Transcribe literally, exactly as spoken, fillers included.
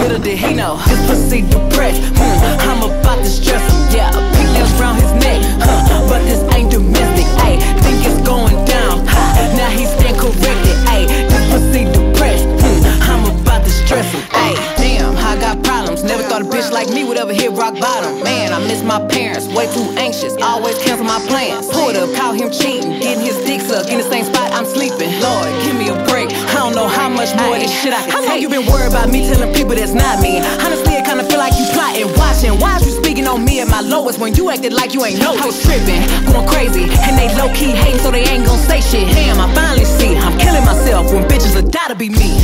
little did he know, this pussy depressed. hmm, I'm about to stress him, yeah. Pink nails round his neck, huh, but this ain't domestic, ayy. Think it's going down, ha, now he stand corrected, ayy. This pussy depressed, hmm, I'm about to stress him, ayy. Damn, I got problems, never thought a bitch like me would ever hit rock bottom. Man, I miss my parents, way too anxious, always cancel my plans. Pulled up, caught him cheating, getting his dick sucked in the same spot I'm sleeping. Lord, give me a break, I don't know how much more of this shit I can How take. How long you been worried about me telling people that's not me? Honestly, I kinda feel like you plotting, watching. Why is you speaking on me at my lowest when you acted like you ain't know? I was tripping, going crazy, and they low-key hating so they ain't gon' say shit. Damn, I finally see I'm killing myself when bitches will die to be me.